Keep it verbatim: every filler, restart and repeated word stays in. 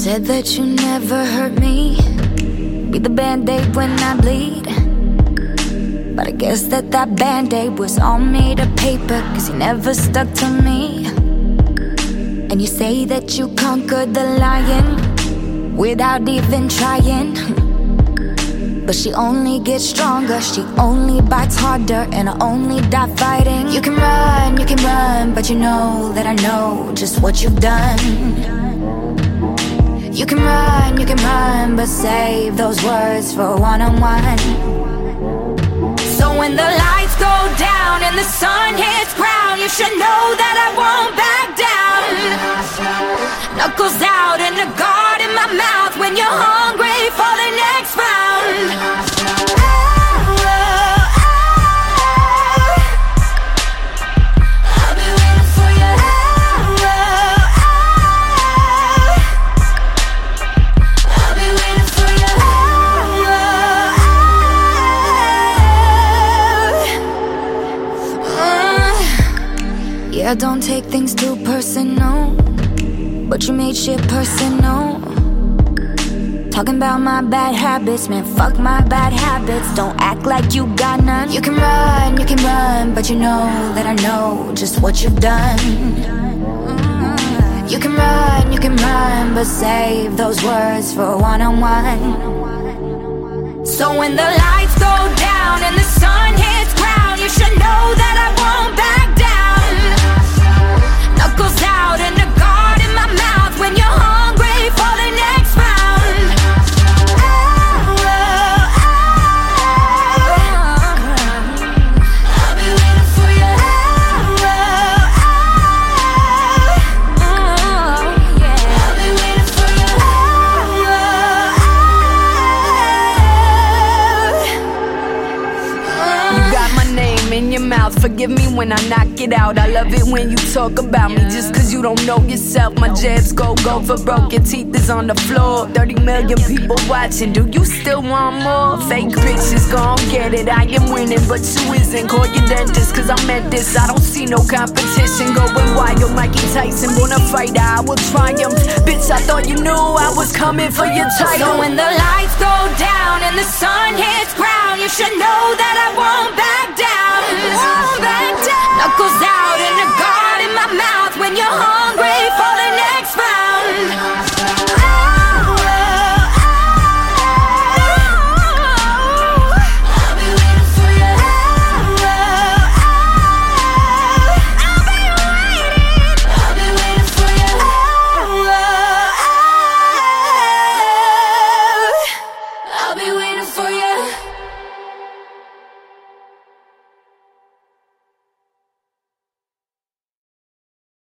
Said that you never hurt me, be the band-aid when I bleed. But I guess that that band-aid was all made of paper, cause you never stuck to me. And you say that you conquered the lion without even trying. But she only gets stronger, she only bites harder, and I only die fighting. You can run, you can run, but you know that I know just what you've done. You can run, you can run, but save those words for one-on-one. So when the lights go down and the sun hits ground, you should know that I won't back down. Knuckles out and a guard in my mouth when you're hungry for the next round. Yeah, don't take things too personal, but you made shit personal. Talking about my bad habits, man, fuck my bad habits. Don't act like you got none. You can run, you can run, but you know that I know just what you've done. You can run, you can run, but save those words for one-on-one. So when the lights go down and the sun hits ground, you should know that I won't back down. Knuckles out and a guard in my mouth when you're hungry for the next round. I'll be waiting for you. I'll be waiting for you. You got my name in your mouth, forgive me when I knock it out. I love it when you talk about me just cause you don't know yourself. My jabs go, go for broke, your teeth is on the floor. thirty million people watching, do you still want more? Fake bitches gon' get it, I am winning, but you isn't. Call your dentist cause I meant this, I don't see no competition. Going wild, Mikey Tyson, wanna fight, I will triumph. Bitch, I thought you knew I was coming for your title. So when the lights go down and the sun hits ground, you should know that I won't back down. Won't back down. Knuckles out and a guard in my mouth when you're hungry for the